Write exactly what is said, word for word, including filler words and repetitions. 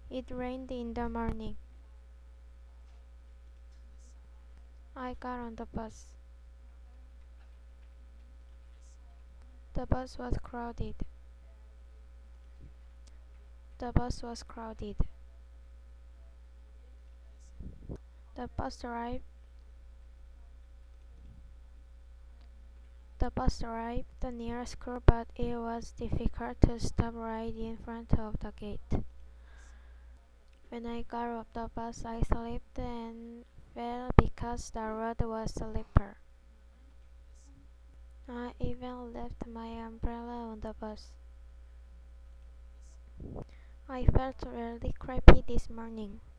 It rained in the morning. I got on the bus. The bus was crowded. The bus was crowded. The bus arrived. The bus arrived near school, but it was difficult to stop right in front of the gate. When I got off the bus, I slipped and fell because the road was slippery. I even left my umbrella on the bus. I felt really crappy this morning.